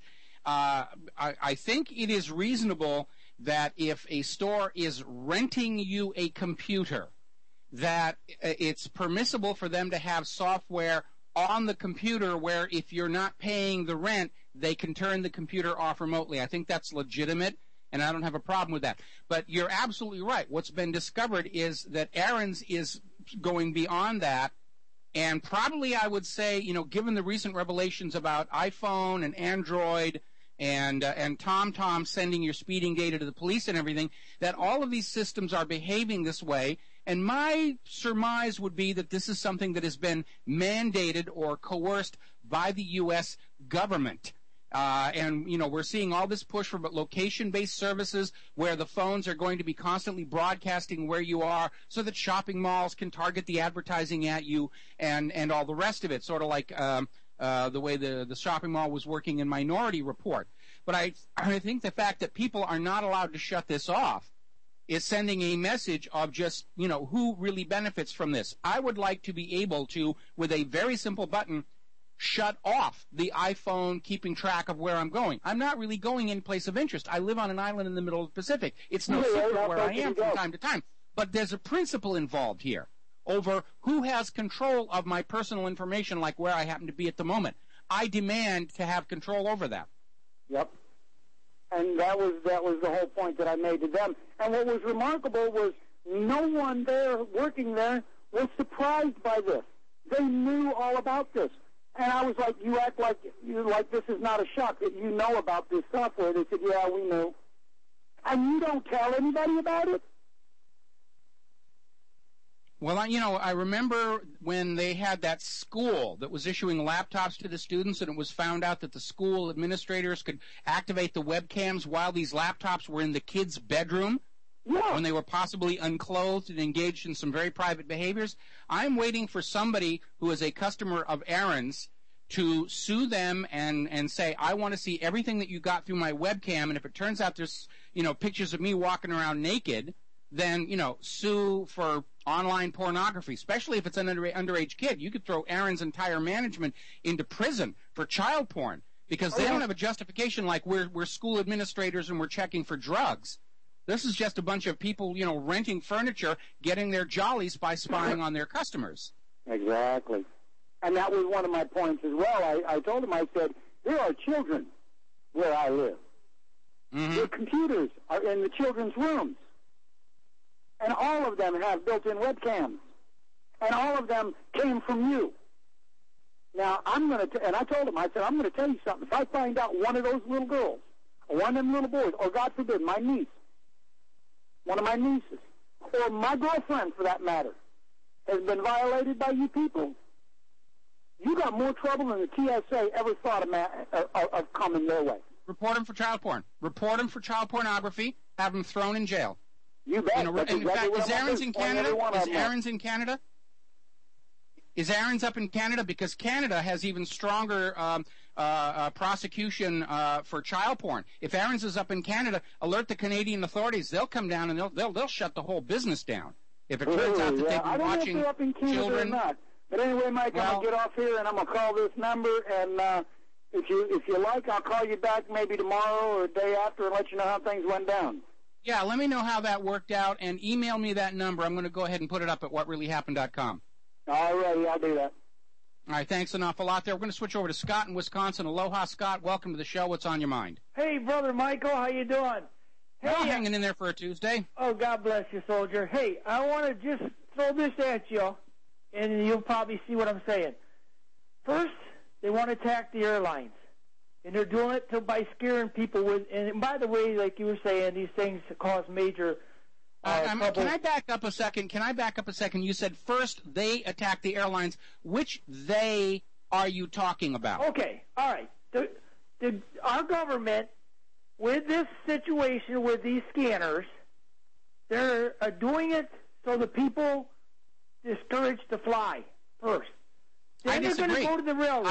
I think it is reasonable that if a store is renting you a computer, that it's permissible for them to have software on the computer where if you're not paying the rent, they can turn the computer off remotely. I think that's legitimate, and I don't have a problem with that. But you're absolutely right. What's been discovered is that Aaron's is going beyond that, and probably I would say, given the recent revelations about iPhone and Android and TomTom sending your speeding data to the police and everything, that all of these systems are behaving this way. And my surmise would be that this is something that has been mandated or coerced by the U.S. government. And we're seeing all this push for location-based services where the phones are going to be constantly broadcasting where you are so that shopping malls can target the advertising at you and all the rest of it, sort of like the way the shopping mall was working in Minority Report. But I think the fact that people are not allowed to shut this off is sending a message of just, who really benefits from this. I would like to be able to, with a very simple button, shut off the iPhone keeping track of where I'm going. I'm not really going in place of interest. I live on an island in the middle of the Pacific. It's no secret where I am from time to time. But there's a principle involved here over who has control of my personal information, like where I happen to be at the moment. I demand to have control over that. Yep. And that was the whole point that I made to them. And what was remarkable was no one there working there was surprised by this. They knew all about this. And I was like, you act like this is not a shock that you know about this software. They said, yeah, we knew. And you don't tell anybody about it? Well, I remember when they had that school that was issuing laptops to the students, and it was found out that the school administrators could activate the webcams while these laptops were in the kids' bedroom when they were possibly unclothed and engaged in some very private behaviors. I'm waiting for somebody who is a customer of Aaron's to sue them and say, I want to see everything that you got through my webcam, and if it turns out there's, pictures of me walking around naked, then, sue for online pornography, especially if it's an underage kid. You could throw Aaron's entire management into prison for child porn because they don't have a justification like we're school administrators and we're checking for drugs. This is just a bunch of people, renting furniture, getting their jollies by spying on their customers. Exactly. And that was one of my points as well. I told him, I said, there are children where I live. Mm-hmm. The computers are in the children's rooms. And all of them have built-in webcams. And all of them came from you. Now, and I told him, I said, I'm going to tell you something. If I find out one of those little girls, or one of them little boys, or God forbid, my niece, one of my nieces, or my girlfriend for that matter, has been violated by you people, you got more trouble than the TSA ever thought of coming their way. Report them for child porn. Report them for child pornography. Have them thrown in jail. You bet. In fact, is Aaron's in Canada? Is Aaron's in Canada? Is Aaron's up in Canada? Because Canada has even stronger prosecution for child porn. If Aaron's is up in Canada, alert the Canadian authorities. They'll come down and they'll shut the whole business down. If it turns out that they've been watching up in Canada children. Or not. But anyway, Mike, I'm gonna get off here and I'm gonna call this number. And if you like, I'll call you back maybe tomorrow or the day after and let you know how things went down. Yeah, let me know how that worked out and email me that number. I'm going to go ahead and put it up at whatreallyhappened.com. All righty, I'll do that. All right, thanks an awful lot there. We're going to switch over to Scott in Wisconsin. Aloha, Scott. Welcome to the show. What's on your mind? Hey, Brother Michael, how you doing? Hey, hanging in there for a Tuesday. Oh, God bless you, soldier. Hey, I want to just throw this at you, and you'll probably see what I'm saying. First, they want to attack the airlines. And they're doing it by scaring people with. And by the way, like you were saying, these things cause major trouble. Can I back up a second? You said first they attack the airlines. Which they are you talking about? Okay, all right. Our government, with this situation with these scanners, they're doing it so the people discouraged to fly first. Then they're going to go to the railroad.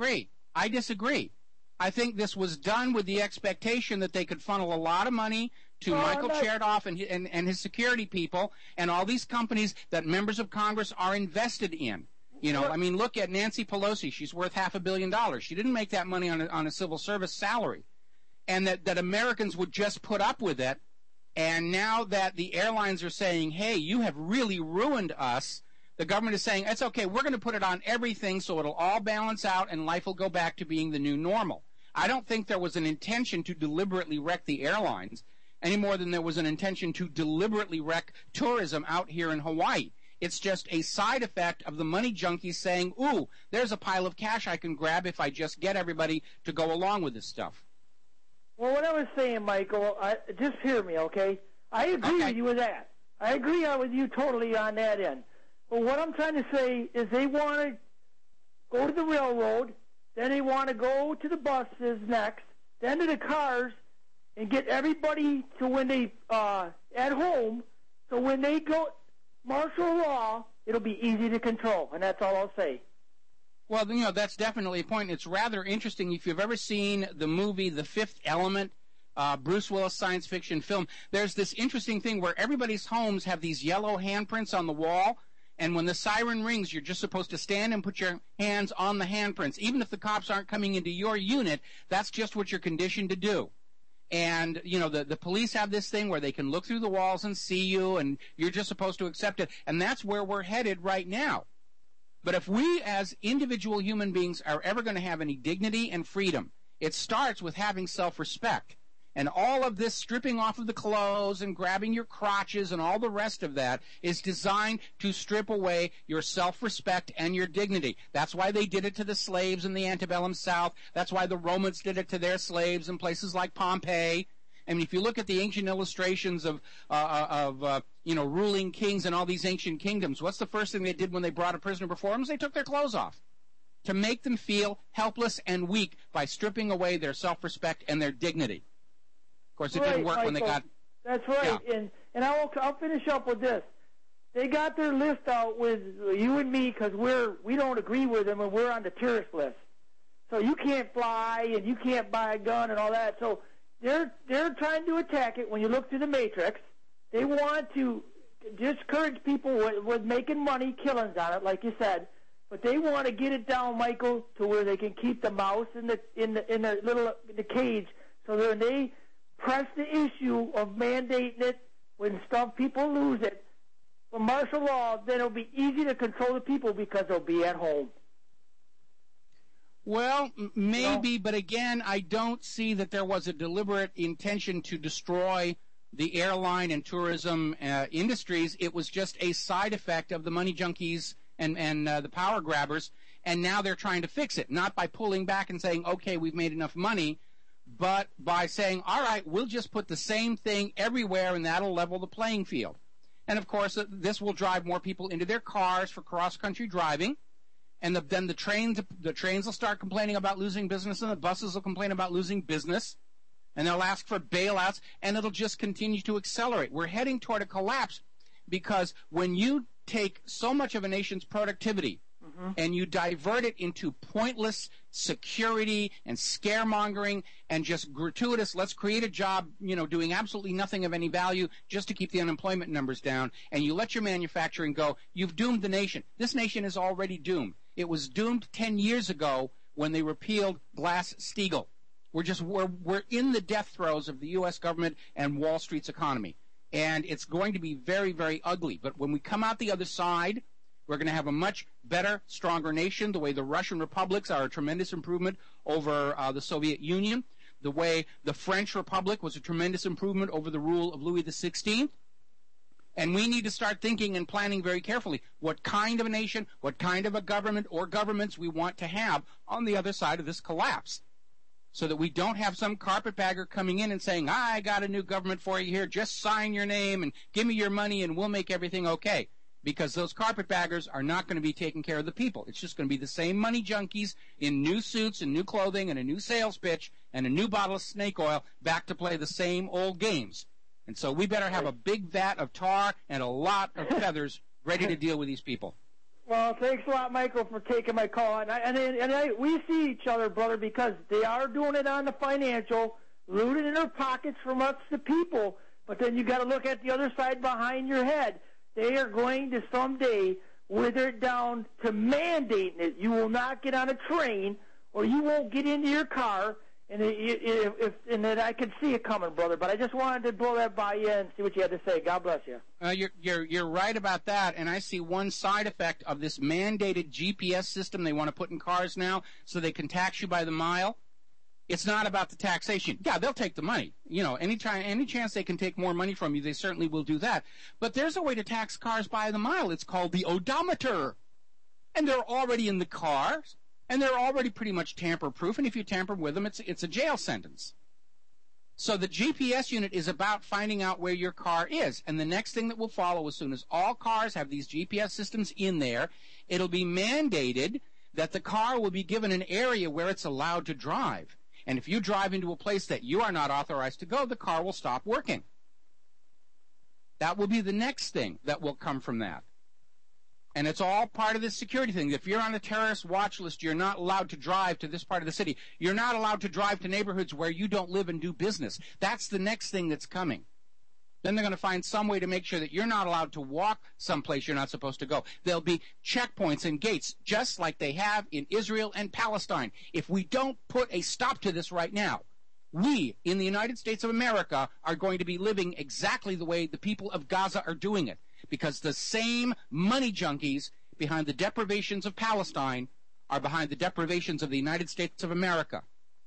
I disagree. I think this was done with the expectation that they could funnel a lot of money to Michael Chertoff and his security people and all these companies that members of Congress are invested in. Look at Nancy Pelosi. She's worth $500 million. She didn't make that money on a civil service salary. And that Americans would just put up with it. And now that the airlines are saying, hey, you have really ruined us, the government is saying, it's okay, we're going to put it on everything so it'll all balance out and life will go back to being the new normal. I don't think there was an intention to deliberately wreck the airlines any more than there was an intention to deliberately wreck tourism out here in Hawaii. It's just a side effect of the money junkies saying, ooh, there's a pile of cash I can grab if I just get everybody to go along with this stuff. Well, what I was saying, Michael, just hear me, okay? I agree with you with that. I agree with you totally on that end. But what I'm trying to say is they want to go to the railroad, then they want to go to the buses next, then to the cars, and get everybody to when they at home, so when they go martial law, it'll be easy to control, and that's all I'll say. Well, that's definitely a point. It's rather interesting. If you've ever seen the movie The Fifth Element, Bruce Willis science fiction film, there's this interesting thing where everybody's homes have these yellow handprints on the wall. And when the siren rings, you're just supposed to stand and put your hands on the handprints. Even if the cops aren't coming into your unit, that's just what you're conditioned to do. And, the police have this thing where they can look through the walls and see you, and you're just supposed to accept it. And that's where we're headed right now. But if we as individual human beings are ever going to have any dignity and freedom, it starts with having self-respect. And all of this stripping off of the clothes and grabbing your crotches and all the rest of that is designed to strip away your self-respect and your dignity. That's why they did it to the slaves in the antebellum South. That's why the Romans did it to their slaves in places like Pompeii. I mean, if you look at the ancient illustrations of ruling kings and all these ancient kingdoms, what's the first thing they did when they brought a prisoner before them? They took their clothes off to make them feel helpless and weak by stripping away their self-respect and their dignity. Of course, it didn't work Michael, when they got... That's right, yeah. and I'll finish up with this. They got their list out with you and me because we don't agree with them and we're on the terrorist list. So you can't fly and you can't buy a gun and all that. So they're trying to attack it. When you look through the matrix, they want to discourage people with making money, killings on it, like you said. But they want to get it down, Michael, to where they can keep the mouse in the cage. So that when they press the issue of mandating it, when some people lose it, for martial law, then it'll be easy to control the people because they'll be at home. Well, maybe, but again, I don't see that there was a deliberate intention to destroy the airline and tourism industries. It was just a side effect of the money junkies and the power grabbers, and now they're trying to fix it, not by pulling back and saying, okay, we've made enough money, but by saying, all right, we'll just put the same thing everywhere, and that'll level the playing field. And, of course, this will drive more people into their cars for cross-country driving. And then the trains will start complaining about losing business, and the buses will complain about losing business, and they'll ask for bailouts, and it'll just continue to accelerate. We're heading toward a collapse because when you take so much of a nation's productivity and you divert it into pointless security and scaremongering and just gratuitous, let's create a job, doing absolutely nothing of any value just to keep the unemployment numbers down, and you let your manufacturing go, you've doomed the nation. This nation is already doomed. It was doomed 10 years ago when they repealed Glass-Steagall. We're in the death throes of the U.S. government and Wall Street's economy, and it's going to be very, very ugly. But when we come out the other side, we're going to have a much better, stronger nation, the way the Russian republics are a tremendous improvement over the Soviet Union, the way the French Republic was a tremendous improvement over the rule of Louis XVI. And we need to start thinking and planning very carefully what kind of a nation, what kind of a government or governments we want to have on the other side of this collapse, so that we don't have some carpetbagger coming in and saying, I got a new government for you here, just sign your name and give me your money and we'll make everything okay. Because those carpetbaggers are not going to be taking care of the people. It's just going to be the same money junkies in new suits and new clothing and a new sales pitch and a new bottle of snake oil back to play the same old games. And so we better have a big vat of tar and a lot of feathers ready to deal with these people. Well, thanks a lot, Michael, for taking my call. We see each other, brother, because they are doing it on the financial, looting in their pockets from us, the people. But then you got to look at the other side behind your head. They are going to someday wither it down to mandating it. You will not get on a train, or you won't get into your car. And then I can see it coming, brother. But I just wanted to blow that by you and see what you had to say. God bless you. You're right about that. And I see one side effect of this mandated GPS system they want to put in cars now, so they can tax you by the mile. It's not about the taxation. Yeah, they'll take the money. Any chance they can take more money from you, they certainly will do that. But there's a way to tax cars by the mile. It's called the odometer. And they're already in the cars. And they're already pretty much tamper-proof, and if you tamper with them, it's a jail sentence. So the GPS unit is about finding out where your car is, and the next thing that will follow, as soon as all cars have these GPS systems in there, it'll be mandated that the car will be given an area where it's allowed to drive. And if you drive into a place that you are not authorized to go, the car will stop working. That will be the next thing that will come from that. And it's all part of this security thing. If you're on a terrorist watch list, you're not allowed to drive to this part of the city. You're not allowed to drive to neighborhoods where you don't live and do business. That's the next thing that's coming. Then they're going to find some way to make sure that you're not allowed to walk someplace you're not supposed to go. There'll be checkpoints and gates, just like they have in Israel and Palestine. If we don't put a stop to this right now, we, in the United States of America, are going to be living exactly the way the people of Gaza are doing it. Because the same money junkies behind the deprivations of Palestine are behind the deprivations of the United States of America.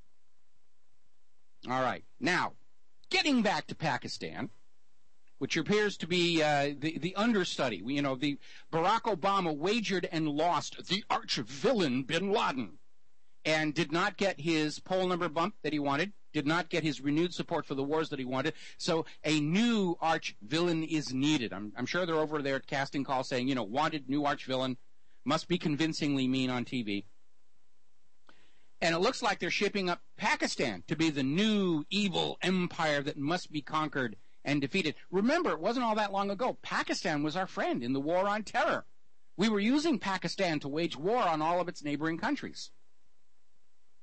All right. Now, getting back to Pakistan, which appears to be the understudy. The Barack Obama wagered and lost the arch-villain bin Laden and did not get his poll number bump that he wanted, did not get his renewed support for the wars that he wanted. So a new arch-villain is needed. I'm sure they're over there at casting call saying, wanted new arch-villain, must be convincingly mean on TV. And it looks like they're shaping up Pakistan to be the new evil empire that must be conquered and defeated. Remember, it wasn't all that long ago. Pakistan was our friend in the war on terror. We were using Pakistan to wage war on all of its neighboring countries.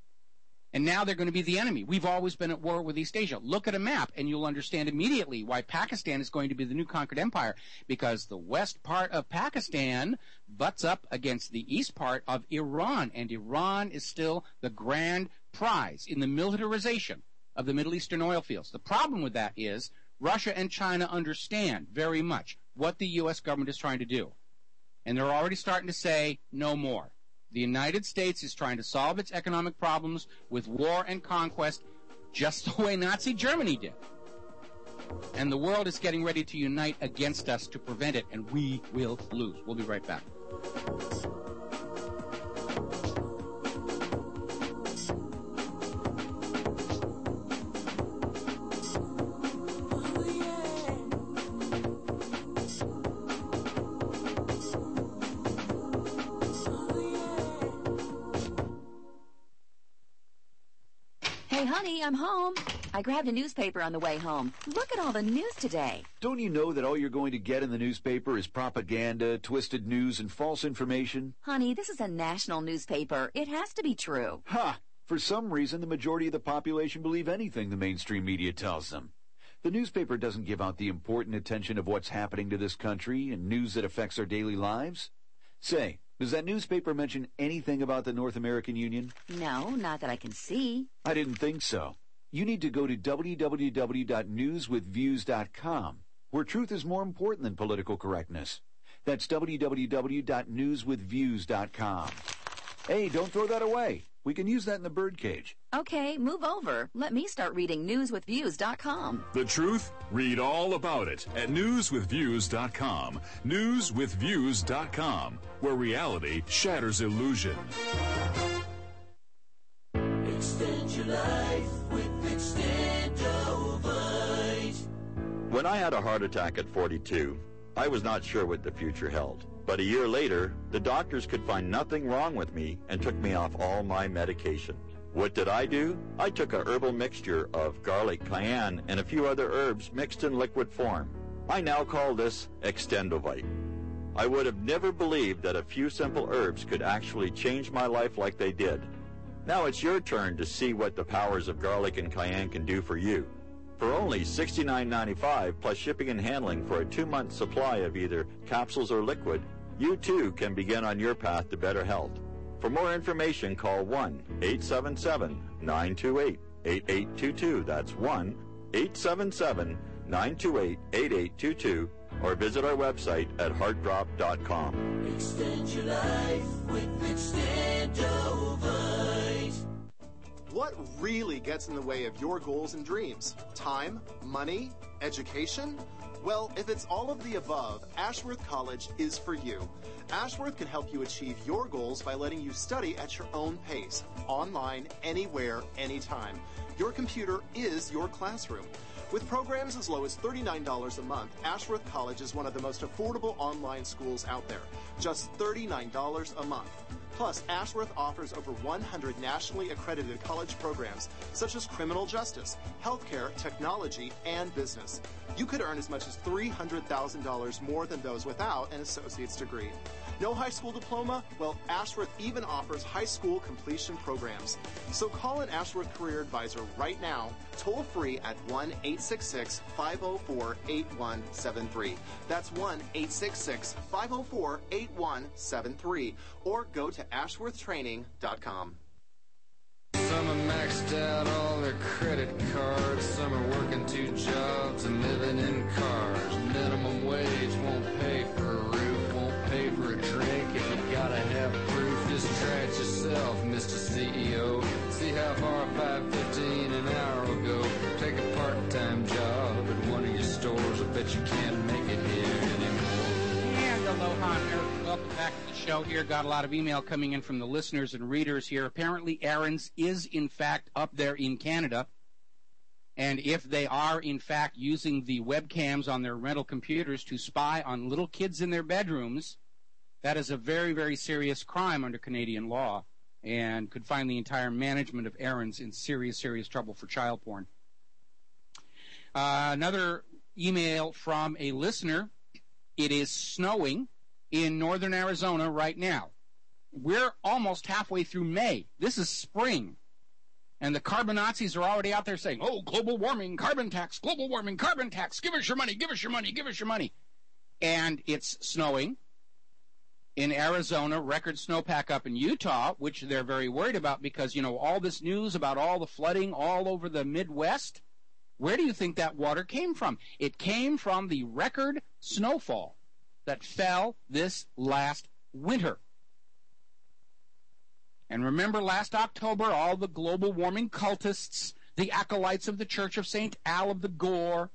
And now they're going to be the enemy. We've always been at war with East Asia. Look at a map, and you'll understand immediately why Pakistan is going to be the new conquered empire, because the west part of Pakistan butts up against the east part of Iran, and Iran is still the grand prize in the militarization of the Middle Eastern oil fields. The problem with that is Russia and China understand very much what the U.S. government is trying to do, and they're already starting to say no more. The United States is trying to solve its economic problems with war and conquest, just the way Nazi Germany did. And the world is getting ready to unite against us to prevent it, and we will lose. We'll be right back. Hey, honey, I'm home. I grabbed a newspaper on the way home. Look at all the news today. Don't you know that all you're going to get in the newspaper is propaganda, twisted news, and false information? Honey, this is a national newspaper. It has to be true. Ha! For some reason, the majority of the population believe anything the mainstream media tells them. The newspaper doesn't give out the important attention of what's happening to this country and news that affects our daily lives. Say, does that newspaper mention anything about the North American Union? No, not that I can see. I didn't think so. You need to go to www.newswithviews.com, where truth is more important than political correctness. That's www.newswithviews.com. Hey, don't throw that away. We can use that in the birdcage. Okay, move over. Let me start reading newswithviews.com. The truth? Read all about it at newswithviews.com. Newswithviews.com, where reality shatters illusion. Extend your life with Extendovite. When I had a heart attack at 42, I was not sure what the future held. But a year later, the doctors could find nothing wrong with me and took me off all my medication. What did I do? I took a herbal mixture of garlic, cayenne, and a few other herbs mixed in liquid form. I now call this Extendovite. I would have never believed that a few simple herbs could actually change my life like they did. Now it's your turn to see what the powers of garlic and cayenne can do for you. For only $69.95 plus shipping and handling for a 2-month supply of either capsules or liquid, you too can begin on your path to better health. For more information, call 1-877-928-8822. That's 1-877-928-8822. Or visit our website at heartdrop.com. Extend your life with Extendovite. What really gets in the way of your goals and dreams? Time? Money? Education? Well, if it's all of the above, Ashworth College is for you. Ashworth can help you achieve your goals by letting you study at your own pace, online, anywhere, anytime. Your computer is your classroom. With programs as low as $39 a month, Ashworth College is one of the most affordable online schools out there. Just $39 a month. Plus, Ashworth offers over 100 nationally accredited college programs, such as criminal justice, healthcare, technology, and business. You could earn as much as $300,000 more than those without an associate's degree. No high school diploma? Well, Ashworth even offers high school completion programs. So call an Ashworth Career Advisor right now, toll free at 1-866-504-8173. That's 1-866-504-8173. Or go to ashworthtraining.com. Some are maxed out all their credit cards. Some are working 2 jobs and living in cars. Minimum wage won't pay for a roof, won't pay for a drink. If you gotta have proof, just try it yourself, Mr. CEO. See how far $5.15 an hour will go. Take a part-time job at one of your stores. I bet you can't make it here anymore. And aloha, America. Welcome back to the show here. Got a lot of email coming in from the listeners and readers here. Apparently, Aaron's is, in fact, up there in Canada. And if they are, in fact, using the webcams on their rental computers to spy on little kids in their bedrooms, that is a very, very serious crime under Canadian law and could find the entire management of Aaron's in serious, serious trouble for child porn. Another email from a listener. It is snowing in northern Arizona right now. We're almost halfway through May. This is spring. And the carbon Nazis are already out there saying, oh, global warming, carbon tax, global warming, carbon tax, give us your money, give us your money, give us your money. And it's snowing in Arizona, record snowpack up in Utah, which they're very worried about because, you know, all this news about all the flooding all over the Midwest. Where do you think that water came from? It came from the record snowfall that fell this last winter. And remember last October, all the global warming cultists, the acolytes of the Church of St. Al of the Gore,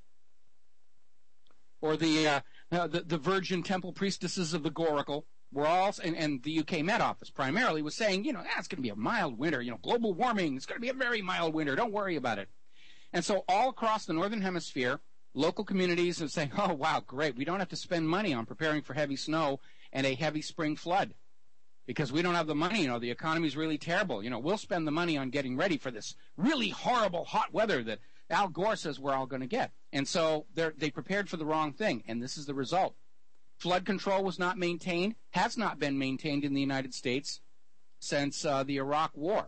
or the Virgin Temple priestesses of the Goracle, were all, and the UK Met Office primarily was saying, you know, it's going to be a mild winter, you know, global warming, it's going to be a very mild winter, don't worry about it. And so all across the Northern Hemisphere, local communities are saying, oh, wow, great, we don't have to spend money on preparing for heavy snow and a heavy spring flood. Because we don't have the money, you know, the economy's really terrible. You know, we'll spend the money on getting ready for this really horrible hot weather that Al Gore says we're all going to get. And so they prepared for the wrong thing, and this is the result. Flood control was not maintained, has not been maintained in the United States since the Iraq War.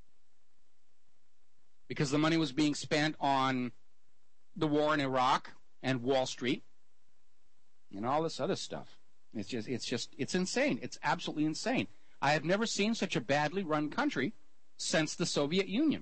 Because the money was being spent on the war in Iraq and Wall Street and all this other stuff. It's insane. It's absolutely insane. I have never seen such a badly run country since the Soviet Union.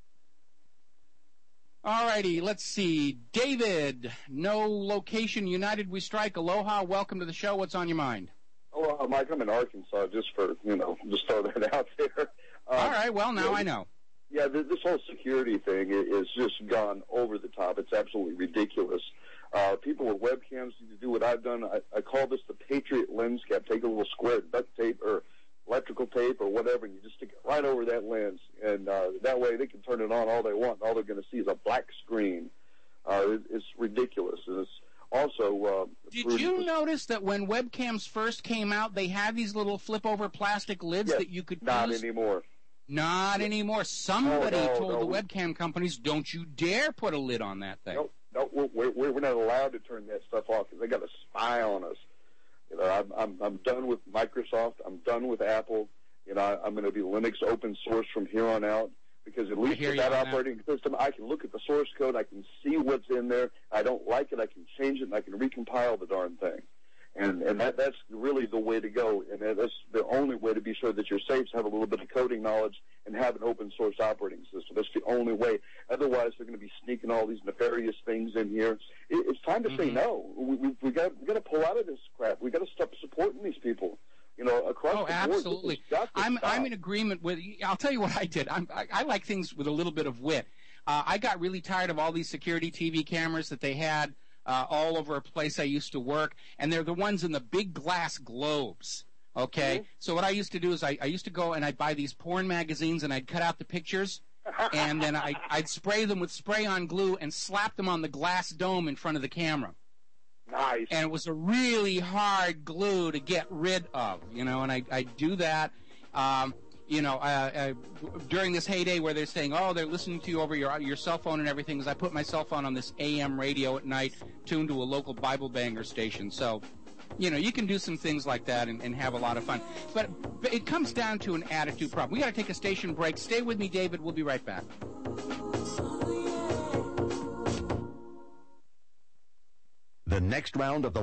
All righty, let's see. David, no location, United We Strike, aloha. Welcome to the show. What's on your mind? Oh, Mike, I'm in Arkansas, just for, just throw that out there. All right, well, now I know. Yeah, this whole security thing is just gone over the top. It's absolutely ridiculous. People with webcams need to do what I've done. I call this the Patriot lens cap. Take a little square duct tape or electrical tape or whatever, and you just stick it right over that lens. And that way they can turn it on all they want. All they're going to see is a black screen. It's ridiculous. And it's also... Did you notice that when webcams first came out, they had these little flip-over plastic lids that you could not use? Anymore. Not anymore. Somebody told the webcam companies, don't you dare put a lid on that thing. No, we're not allowed to turn that stuff off because they got a spy on us. You know, I'm done with Microsoft. I'm done with Apple. You know, I'm going to be Linux open source from here on out because at least with that operating system, I can look at the source code. I can see what's in there. I don't like it. I can change it, and I can recompile the darn thing. And that's really the way to go, and that's the only way to be sure that you're safe, to have a little bit of coding knowledge and have an open source operating system. That's the only way. Otherwise, they're going to be sneaking all these nefarious things in here. It's time to say no. We got to pull out of this crap. We got to stop supporting these people. You know, across the board. Absolutely. I'm in agreement with you. I'll tell you what I did. I like things with a little bit of wit. I got really tired of all these security TV cameras that they had all over a place I used to work, and they're the ones in the big glass globes, okay? Mm-hmm. So what I used to do is I used to go and I'd buy these porn magazines, and I'd cut out the pictures, and then I'd spray them with spray-on glue and slap them on the glass dome in front of the camera. Nice. And it was a really hard glue to get rid of, and I'd do that. During this heyday where they're saying, oh, they're listening to you over your cell phone and everything, is I put my cell phone on this AM radio at night, tuned to a local Bible banger station. So, you can do some things like that and have a lot of fun. But it comes down to an attitude problem. We got to take a station break. Stay with me, David. We'll be right back. The next round of the